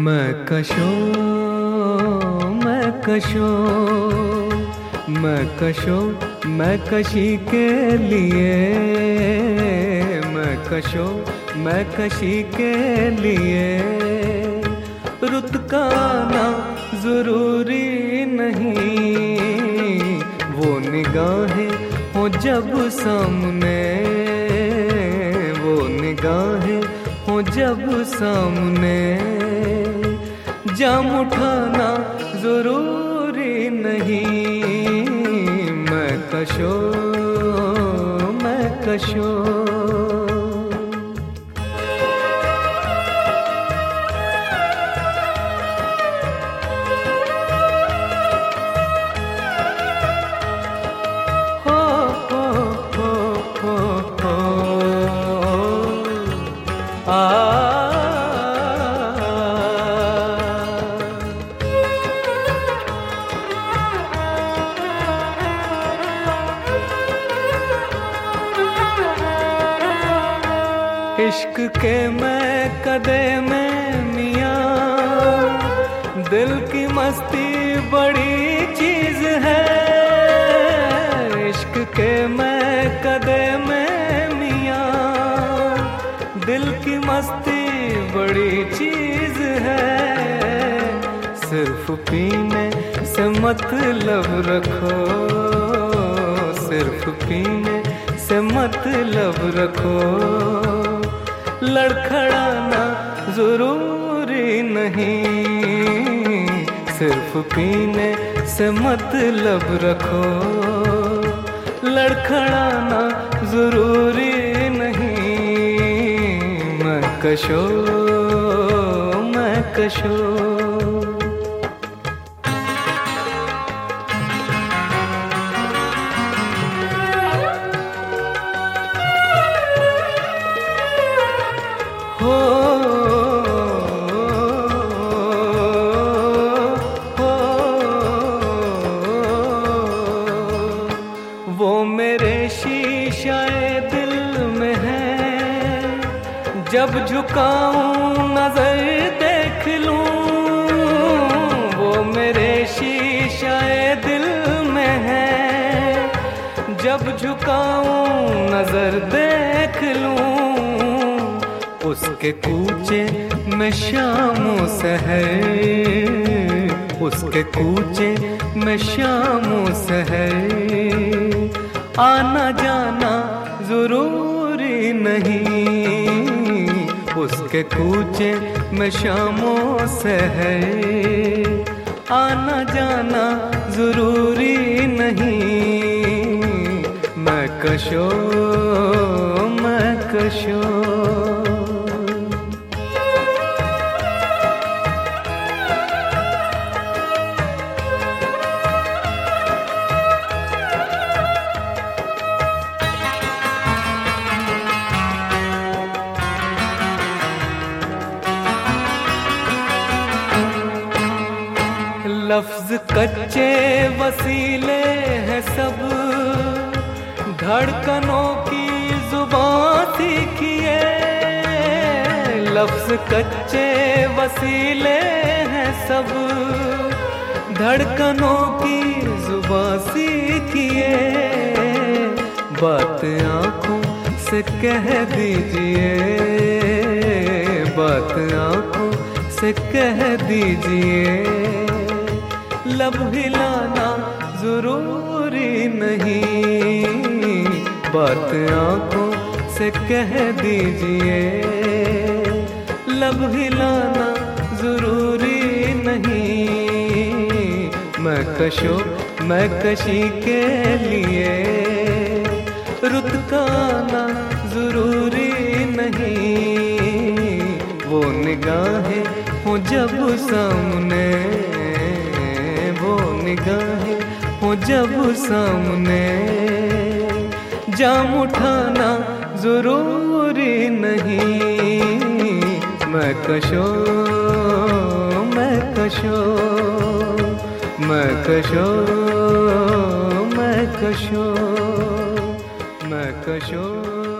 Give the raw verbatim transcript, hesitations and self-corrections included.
मैं कशो मैं कशो मैं कशो मैं कशी के लिए, मैं कशो मैं कशी के लिए। रुत का आना जरूरी नहीं, वो निगाहें हो जब सामने, वो निगाहें हो जब सामने। जाम उठाना जरूरी नहीं, मैं कशो मैं कशो। इश्क के मैं कदे में मियाँ, दिल की मस्ती बड़ी चीज है। इश्क के मैं कदे में मियाँ, दिल की मस्ती बड़ी चीज है। सिर्फ पीने से मतलब रखो, सिर्फ पीने से मतलब रखो। लड़खड़ाना जरूरी नहीं, सिर्फ पीने से मतलब रखो। लड़खड़ाना जरूरी नहीं, मैं कशो मैं कशो। हो हो वो मेरे शीशाए दिल में है, जब झुकाऊं नजर देख लूं। वो मेरे शीशाए दिल में है, जब झुकाऊं नजर देख लूं। उसके कूचे में शामों सहर, उसके कूचे में शामों सहर। आना जाना जरूरी नहीं, उसके कूचे में शामों सहर। आना जाना जरूरी नहीं, मैं कशो मैं कशो। लफ्ज कच्चे वसीले हैं सब, धड़कनों की जुबान सीखिए। लफ्ज कच्चे वसीले हैं सब, धड़कनों की जुबान सीखिए। बात आंखों से कह दीजिए, बात आंखों से कह दीजिए। लब हिलाना जरूरी नहीं, बात आंखों से कह दीजिए। लब हिलाना जरूरी नहीं, मैं कशो मैं कशी के लिए। रुत का आना जरूरी नहीं, वो निगाहें हो जब सामने, वो निगाहें हो जब सामने। जाम उठाना जरूरी नहीं, मैं कशो मैं कशो मैं कशो मैं कशो मैं कशो।